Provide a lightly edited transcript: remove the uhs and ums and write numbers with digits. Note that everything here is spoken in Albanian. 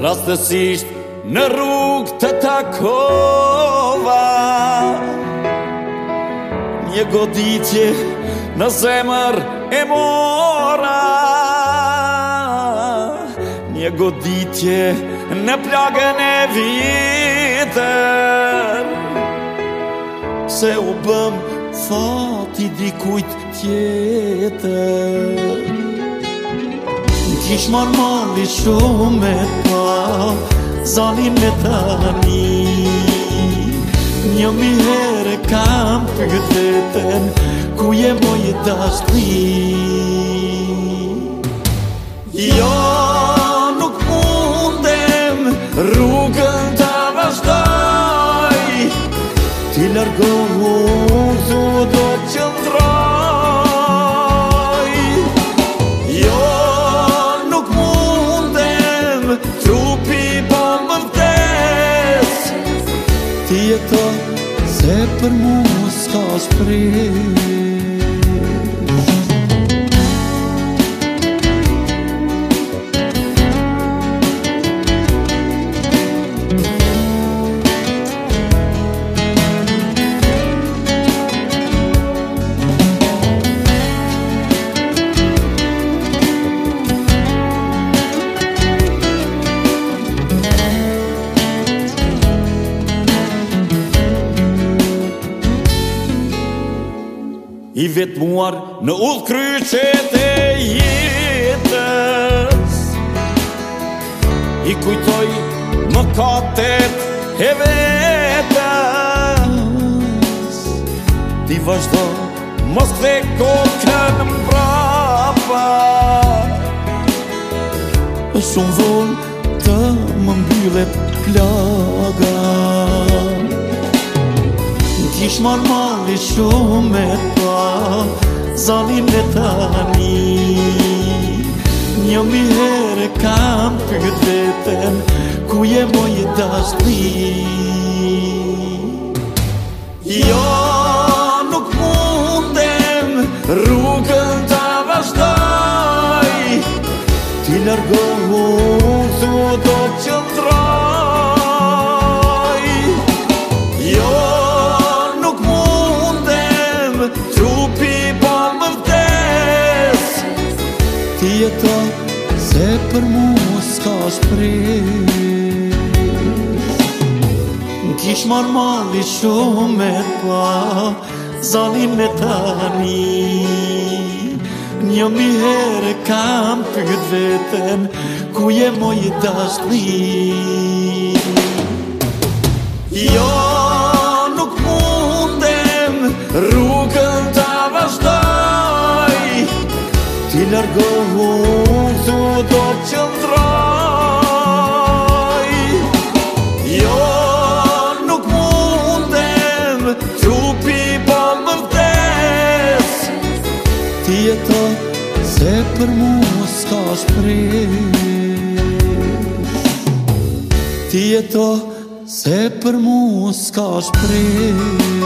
rastësisht në rrugë të takova. Një goditje në zemër e mora, një goditje në plagën e vitër, se u bëm fati dikujt tjetër. Kish marrë malli shumë me pa zanin me tani, një mi herë kam pyet veten, ku je moj dashni? Jo, nuk mundem rrugën të vazhdoj, ti largohu tu do të qëndroj. Jo, nuk mundem, trupi po më vdes, ti jeto se për mu s'ka shpresë. I vetmuar në udhkryqet e jetës, i kujtoj mëkatet e vetës, ti vazhdo mos kthe kokën mbrapa, shumë vonë të më mbyllet plaga. Kish marrë malli shumë me pa zanin me tani, një mi herë kam pyet veten, ku je moj dashni? Jo, nuk mundem rrugën të vazhdoj, ti largohu tu do të qëndroj. Jo, trupi po më vdes, ti jeto se për mu s'ka shpresë. Kish marrë malli shumë me pa zanin me tani, një mi herë kam pyet veten, ku je moj dashni? Jo, nuk mundem rrugën të vazhdoj, ti largohu tu do të qëndroj. Jo, nuk mundem, trupi po më vdes, ti jeto se për mu s'ka shpresë. Ti jeto se për mu s'ka shpresë.